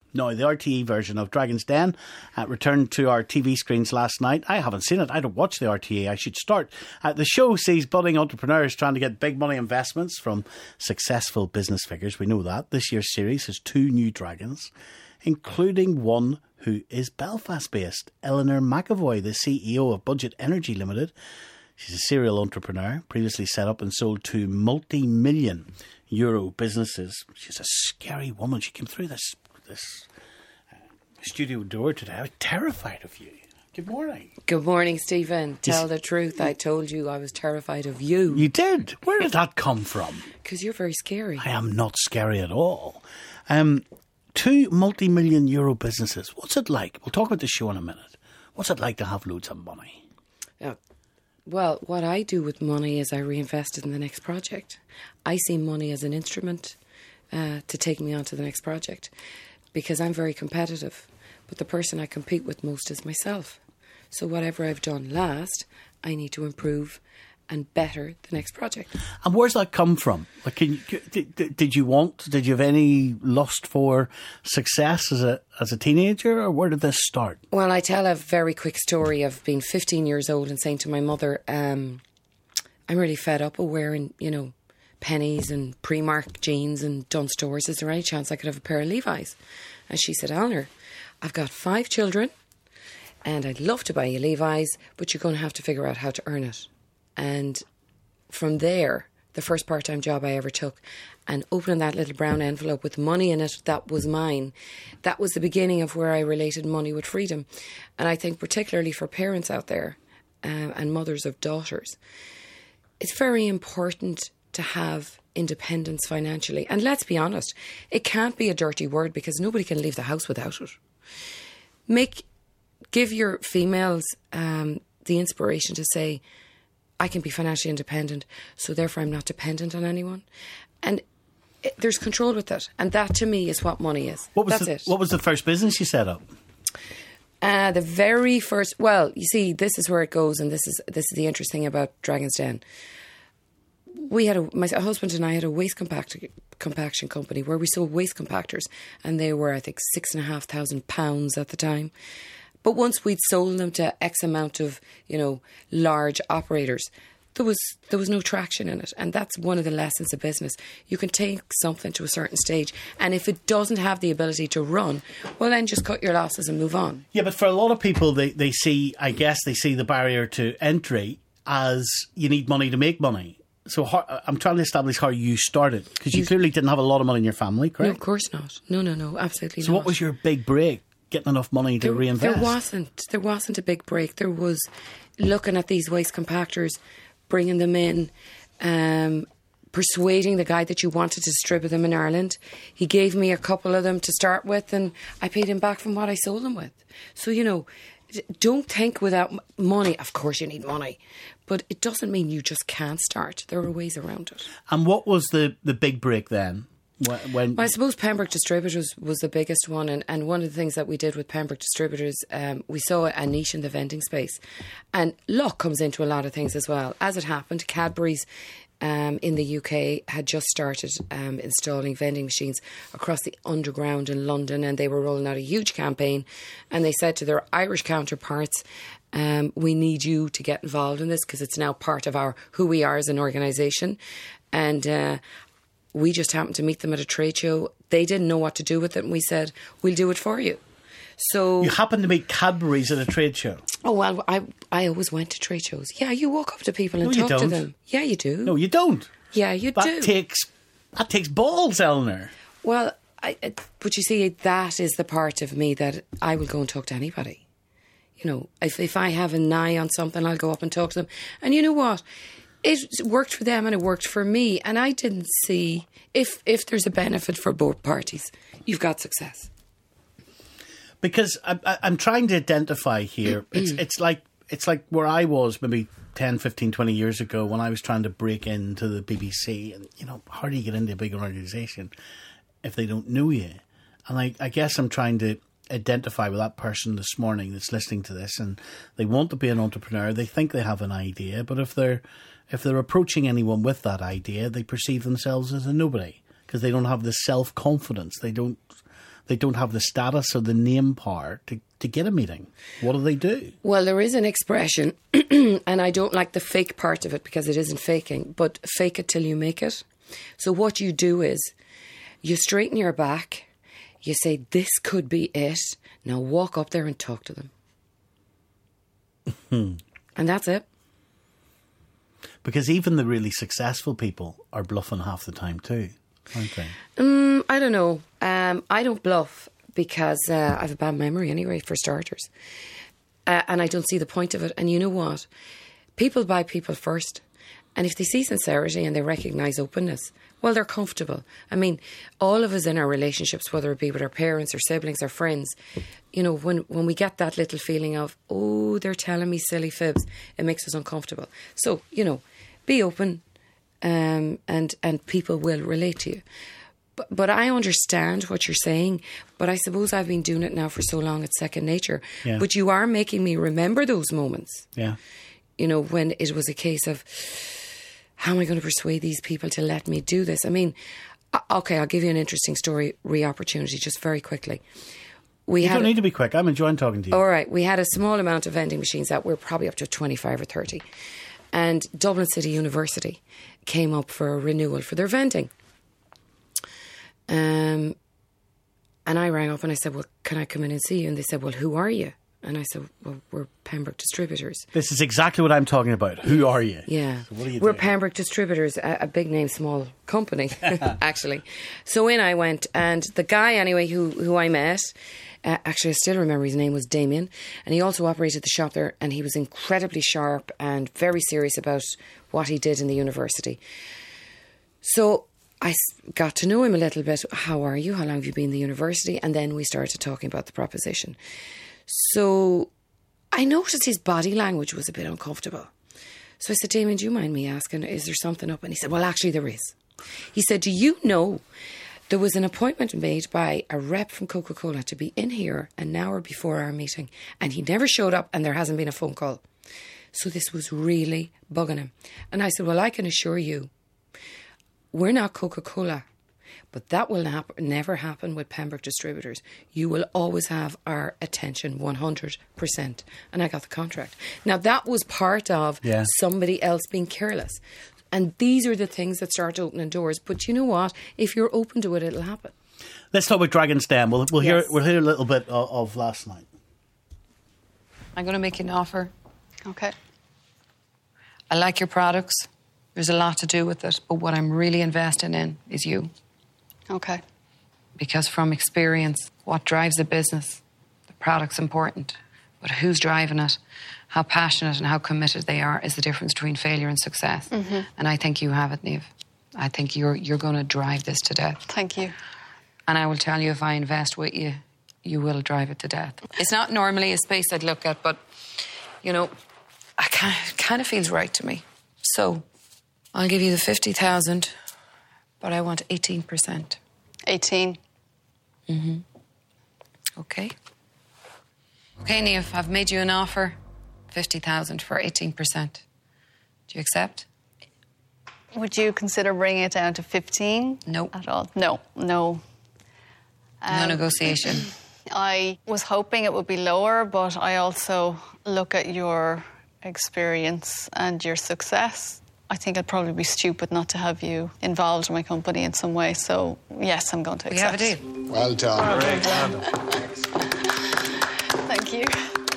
No, the RTE version of Dragon's Den returned to our TV screens last night. I haven't seen it. I don't watch the RTE. I should start. The show sees budding entrepreneurs trying to get big money investments from successful business figures. We know that. This year's series has 2 new dragons, including one who is Belfast-based, Eleanor McAvoy, the CEO of Budget Energy Limited. She's a serial entrepreneur, previously set up and sold 2 multi-million euro businesses. She's a scary woman. She came through this studio door today. I was terrified of you. Good morning. Good morning, Stephen. Tell the truth. I told you I was terrified of you. You did? Where did that come from? Because you're very scary. I am not scary at all. 2 multi-million euro businesses. What's it like? We'll talk about the show in a minute. What's it like to have loads of money? Well, what I do with money is I reinvest it in the next project. I see money as an instrument to take me on to the next project because I'm very competitive. But the person I compete with most is myself. So whatever I've done last, I need to improve and better the next project. And where's that come from? Like, did you have any lust for success as a teenager, or where did this start? Well, I tell a very quick story of being 15 years old and saying to my mother, I'm really fed up of wearing, pennies and Primark jeans and Dunn Stores. Is there any chance I could have a pair of Levi's? And she said, Eleanor, I've got 5 children and I'd love to buy you Levi's, but you're going to have to figure out how to earn it. And from there, the first part-time job I ever took, and opening that little brown envelope with money in it that was mine, that was the beginning of where I related money with freedom. And I think particularly for parents out there and mothers of daughters, it's very important to have independence financially. And let's be honest, it can't be a dirty word because nobody can leave the house without it. Give your females the inspiration to say, I can be financially independent, so therefore I'm not dependent on anyone. And there's control with it. And that, to me, is what money is. That's it. What was the first business you set up? The very first... Well, you see, this is where it goes, and this is the interesting about Dragon's Den. My husband and I had a waste compaction company where we sold waste compactors, and they were, I think, £6,500 at the time. But once we'd sold them to X amount of, large operators, there was no traction in it. And that's one of the lessons of business. You can take something to a certain stage, and if it doesn't have the ability to run, well, then just cut your losses and move on. Yeah, but for a lot of people, they see the barrier to entry as you need money to make money. So I'm trying to establish how you started, because you clearly didn't have a lot of money in your family, correct? No, of course not. No, absolutely not. So what was your big break? Getting enough money to reinvest? There wasn't a big break. There was looking at these waste compactors, bringing them in, persuading the guy that you wanted to distribute them in Ireland. He gave me a couple of them to start with, and I paid him back from what I sold them with. So, don't think without money. Of course you need money, but it doesn't mean you just can't start. There are ways around it. And what was the big break then? Well, I suppose Pembroke Distributors was the biggest one, and one of the things that we did with Pembroke Distributors, we saw a niche in the vending space, and luck comes into a lot of things as well. As it happened, Cadbury's in the UK had just started installing vending machines across the underground in London, and they were rolling out a huge campaign, and they said to their Irish counterparts, we need you to get involved in this because it's now part of who we are as an organisation. And we just happened to meet them at a trade show. They didn't know what to do with it, and we said, we'll do it for you. So you happened to meet Cadbury's at a trade show? Oh, well, I always went to trade shows. Yeah, you walk up to people and talk to them. Yeah, you do. No, you don't. Yeah, you do. That takes balls, Eleanor. Well, but you see, that is the part of me that I will go and talk to anybody. If I have an eye on something, I'll go up and talk to them. And you know what? It worked for them and it worked for me. And I didn't see, if there's a benefit for both parties, you've got success. Because I'm trying to identify here. It's like where I was maybe 10, 15, 20 years ago when I was trying to break into the BBC. And, how do you get into a big organisation if they don't know you? And I guess I'm trying to identify with that person this morning that's listening to this, and they want to be an entrepreneur. They think they have an idea, but if they're approaching anyone with that idea, they perceive themselves as a nobody because they don't have the self-confidence. They they don't have the status or the name power to get a meeting? What do they do? Well, there is an expression, and I don't like the fake part of it because it isn't faking, but fake it till you make it. So what you do is you straighten your back, you say, this could be it. Now walk up there and talk to them. And that's it. Because even the really successful people are bluffing half the time too, aren't they? I don't know. I don't bluff because I have a bad memory anyway, for starters. And I don't see the point of it. And you know what? People buy people first. And if they see sincerity and they recognise openness, well, they're comfortable. I mean, all of us in our relationships, whether it be with our parents or siblings or friends, you know, when we get that little feeling of, oh, they're telling me silly fibs, it makes us uncomfortable. So, you know, be open and people will relate to you. But I understand what you're saying, but I suppose I've been doing it now for so long, it's second nature. Yeah. But you are making me remember those moments. Yeah. You know, when it was a case of, how am I going to persuade these people to let me do this? I mean, okay, I'll give you an interesting story, re-opportunity, just very quickly. You don't need to be quick. I'm enjoying talking to you. All right. We had a small amount of vending machines that were probably up to 25 or 30. And Dublin City University came up for a renewal for their vending. And I rang up and I said, well, can I come in and see you? And they said, well, who are you? And I said, well, we're Pembroke Distributors. This is exactly what I'm talking about. Who are you? Yeah. So what are you we're doing? Pembroke Distributors, a big name, small company, actually. So in I went, and the guy, anyway, who I met, actually I still remember his name was Damien, and he also operated the shop there, and he was incredibly sharp and very serious about what he did in the university. So I got to know him a little bit. How are you? How long have you been in the university? And then we started talking about the proposition. So I noticed his body language was a bit uncomfortable. So I said, Damien, do you mind me asking, is there something up? And he said, well, actually there is. He said, do you know there was an appointment made by a rep from Coca-Cola to be in here an hour before our meeting, and he never showed up and there hasn't been a phone call. So this was really bugging him. And I said, well, I can assure you, we're not Coca-Cola. But that will never happen with Pembroke Distributors. You will always have our attention 100%. And I got the contract. Now, that was part of somebody else being careless. And these are the things that start opening doors. But you know what? If you're open to it, it'll happen. Let's talk about Dragon's Den. We'll hear a little bit of last night. I'm going to make you an offer. Okay. I like your products. There's a lot to do with it. But what I'm really investing in is you. Okay. Because from experience, what drives a business, the product's important, but who's driving it, how passionate and how committed they are is the difference between failure and success. Mm-hmm. And I think you have it, Niamh. I think you're going to drive this to death. Thank you. And I will tell you, if I invest with you, you will drive it to death. It's not normally a space I'd look at, but, you know, it kind of feels right to me. So I'll give you the 50,000, but I want 18%. 18. Mm-hmm. Okay. Okay, Niamh, I've made you an offer. 50,000 for 18%. Do you accept? Would you consider bringing it down to 15? No. At all? No. No negotiation. I was hoping it would be lower, but I also look at your experience and your success. I think I'd probably be stupid not to have you involved in my company in some way. So, yes, I'm going to accept. We have a deal. Well done. Well done. Thank you.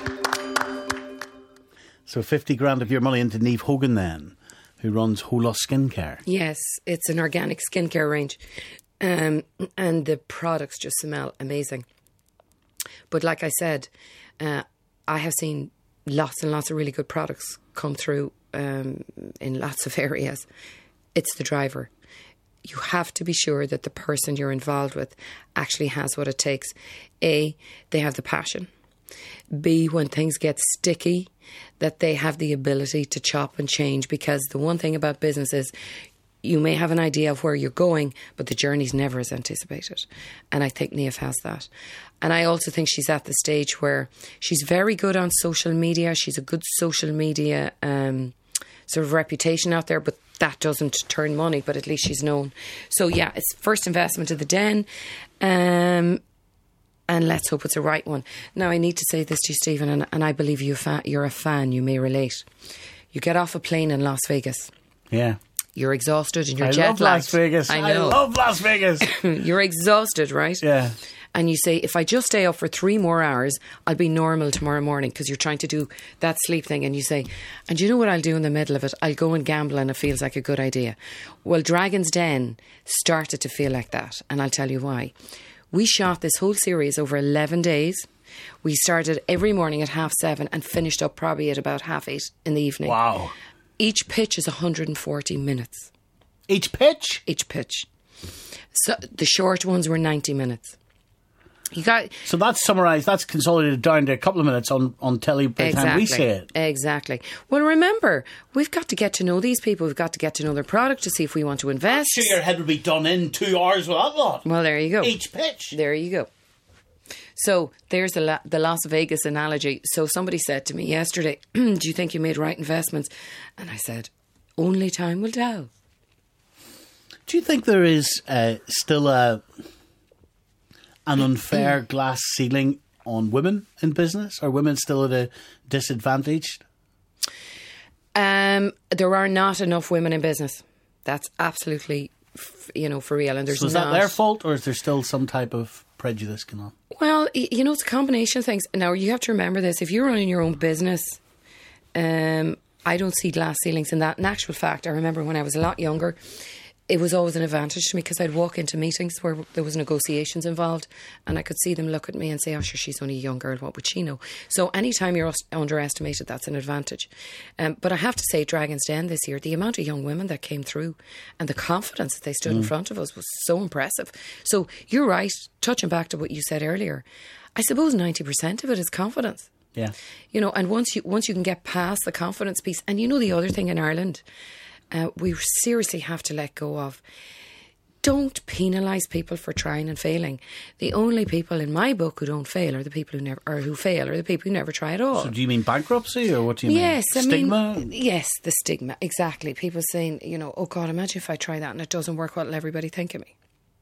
So 50 grand of your money into Niamh Hogan then, who runs Holos Skincare. Yes, it's an organic skincare range. And the products just smell amazing. But like I said, I have seen lots and lots of really good products come through in lots of areas. It's the driver. You have to be sure that the person you're involved with actually has what it takes. A, they have the passion. B, when things get sticky, that they have the ability to chop and change, because the one thing about business is you may have an idea of where you're going, but the journey's never as anticipated. And I think Niamh has that. And I also think she's at the stage where she's very good on social media. She's a good social media sort of reputation out there, but that doesn't turn money, but at least she's known. So yeah, it's first investment of the den. And let's hope it's the right one. Now, I need to say this to you, Stephen, and I believe you're a fan. You may relate. You get off a plane in Las Vegas. Yeah. You're exhausted and you're I jet love lagged. Las Vegas. I know. I love Las Vegas. You're exhausted, right? Yeah. And you say, if I just stay up for 3 more hours, I'll be normal tomorrow morning, because you're trying to do that sleep thing. And you say, and you know what I'll do in the middle of it? I'll go and gamble, and it feels like a good idea. Well, Dragon's Den started to feel like that. And I'll tell you why. We shot this whole series over 11 days. We started every morning at 7:30 and finished up probably at about 8:30 in the evening. Wow. Each pitch is 140 minutes. Each pitch? Each pitch. So the short ones were 90 minutes. So that's summarised, that's consolidated down to a couple of minutes on telly by the time we say it. Exactly. Well, remember, we've got to get to know these people. We've got to get to know their product to see if we want to invest. I'm sure your head would be done in 2 hours with that lot. Well, there you go. Each pitch. There you go. So there's the Las Vegas analogy. So somebody said to me yesterday, do you think you made right investments? And I said, only time will tell. Do you think there is still an unfair glass ceiling on women in business? Are women still at a disadvantage? There are not enough women in business. That's absolutely, for real. And there's so is that their fault, or is there still some type of prejudice going on? Well, it's a combination of things. Now, you have to remember this. If you're running your own business, I don't see glass ceilings in that. In actual fact, I remember when I was a lot younger, it was always an advantage to me, because I'd walk into meetings where there was negotiations involved, and I could see them look at me and say, oh, sure, she's only a young girl, what would she know? So anytime you're underestimated, that's an advantage. But I have to say, Dragon's Den this year, the amount of young women that came through and the confidence that they stood in front of us was so impressive. So you're right, touching back to what you said earlier, I suppose 90% of it is confidence. Yeah. And once you can get past the confidence piece, and the other thing in Ireland, we seriously have to let go of. Don't penalise people for trying and failing. The only people in my book who don't fail are the people who fail are the people who never try at all. So do you mean bankruptcy, or what do you mean? Stigma? Yes, the stigma, exactly. People saying, oh God, imagine if I try that and it doesn't work, what will everybody think of me?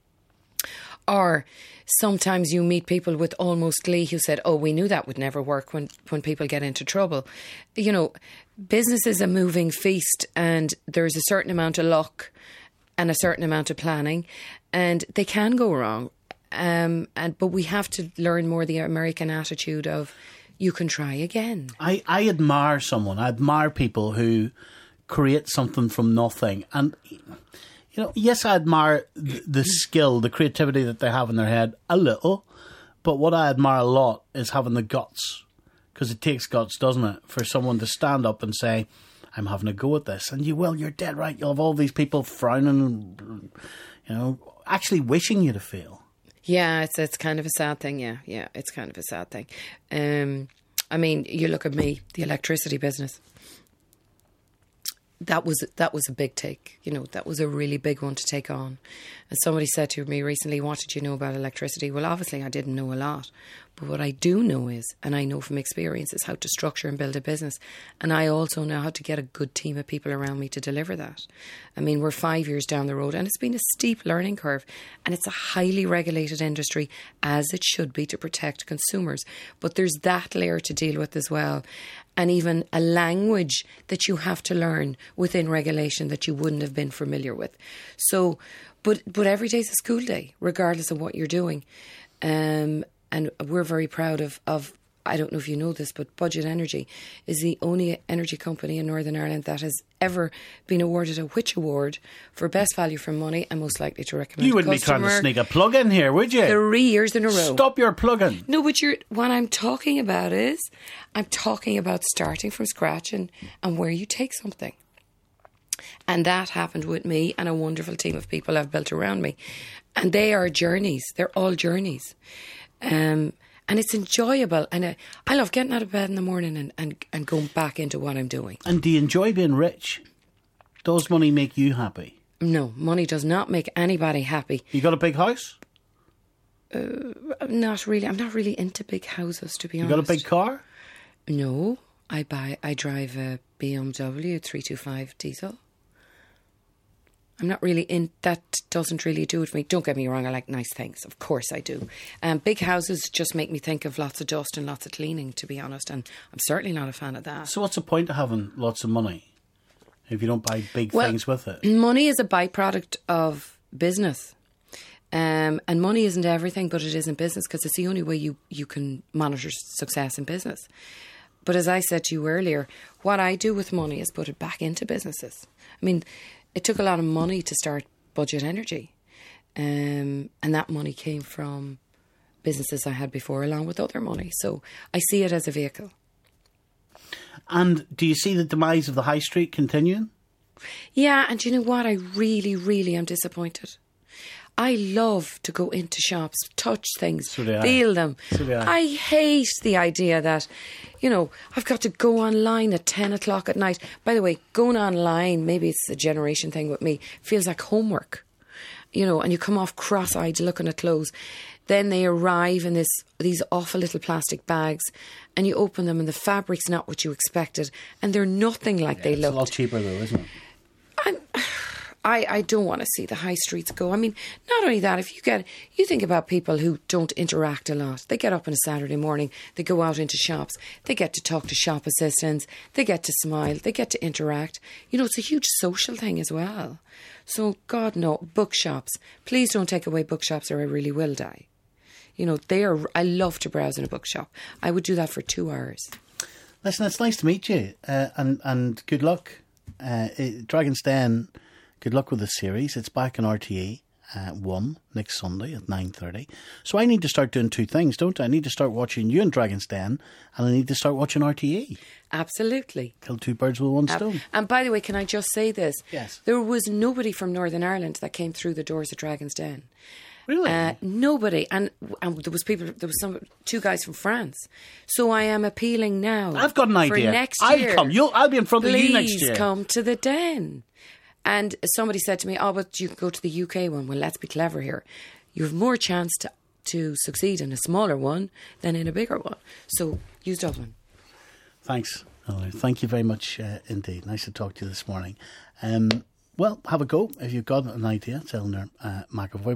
Or sometimes you meet people with almost glee who said, oh, we knew that would never work when people get into trouble. Business is a moving feast, and there's a certain amount of luck and a certain amount of planning, and they can go wrong. But we have to learn more the American attitude of, you can try again. I admire people who create something from nothing. And yes, I admire the skill, the creativity that they have in their head a little, but what I admire a lot is having the guts, because it takes guts, doesn't it, for someone to stand up and say, I'm having a go at this. And you're dead right. You'll have all these people frowning, actually wishing you to fail. Yeah, it's kind of a sad thing, yeah, it's kind of a sad thing. You look at me, the electricity business. That was a big take, that was a really big one to take on. And somebody said to me recently, what did you know about electricity? Well, obviously I didn't know a lot, but what I do know is, and I know from experience, is how to structure and build a business. And I also know how to get a good team of people around me to deliver that. We're 5 years down the road, and it's been a steep learning curve, and it's a highly regulated industry, as it should be, to protect consumers. But there's that layer to deal with as well. And even a language that you have to learn within regulation that you wouldn't have been familiar with. So, but every day's a school day, regardless of what you're doing. And we're very proud of, I don't know if you know this, but Budget Energy is the only energy company in Northern Ireland that has ever been awarded a Which Award for best value for money and most likely to recommend. You wouldn't be trying to sneak a plug in here, would you? 3 years in a row. Stop your plugging. No, but what I'm talking about is, I'm talking about starting from scratch and where you take something. And that happened with me and a wonderful team of people I've built around me. And they are journeys. They're all journeys. And it's enjoyable. And I love getting out of bed in the morning and going back into what I'm doing. And do you enjoy being rich? Does money make you happy? No, money does not make anybody happy. You got a big house? Not really. I'm not really into big houses, to be honest. You got a big car? No. I drive a BMW 325 diesel. I'm not really in, that doesn't really do it for me. Don't get me wrong, I like nice things. Of course I do. Big houses just make me think of lots of dust and lots of cleaning, to be honest. And I'm certainly not a fan of that. So what's the point of having lots of money if you don't buy big things with it? Money is a byproduct of business. And money isn't everything, but it is in business, because it's the only way you can monitor success in business. But as I said to you earlier, what I do with money is put it back into businesses. I mean, it took a lot of money to start Budget Energy. And that money came from businesses I had before, along with other money. So I see it as a vehicle. And do you see the demise of the high street continuing? Yeah, and you know what? I really, really am disappointed. I love to go into shops, touch things, feel them. I hate the idea that, I've got to go online at 10 o'clock at night. By the way, going online, maybe it's a generation thing with me, feels like homework. And you come off cross-eyed looking at clothes. Then they arrive in these awful little plastic bags, and you open them and the fabric's not what you expected, and they're nothing like they looked. It's a lot cheaper though, isn't it? I don't want to see the high streets go. I mean, not only that, if you think about people who don't interact a lot. They get up on a Saturday morning, they go out into shops, they get to talk to shop assistants, they get to smile, they get to interact. It's a huge social thing as well. So, God, no, bookshops. Please don't take away bookshops or I really will die. I love to browse in a bookshop. I would do that for 2 hours. Listen, it's nice to meet you, and good luck. Dragon's Den, good luck with the series. It's back on RTE 1 next Sunday at 9:30. So I need to start doing two things, don't I? I need to start watching you in Dragon's Den, and I need to start watching RTE. Absolutely. Kill two birds with one stone. And by the way, can I just say this? Yes. There was nobody from Northern Ireland that came through the doors of Dragon's Den. Really? Nobody. And there was two guys from France. So I am appealing now. I've got an idea. For next year. I'll be in front of you next year. Please come to the Den. And somebody said to me, but you can go to the UK one. Well, let's be clever here. You have more chance to succeed in a smaller one than in a bigger one. So use Dublin. Thanks. Thank you very much indeed. Nice to talk to you this morning. Well, have a go if you've got an idea. It's Eleanor McAvoy.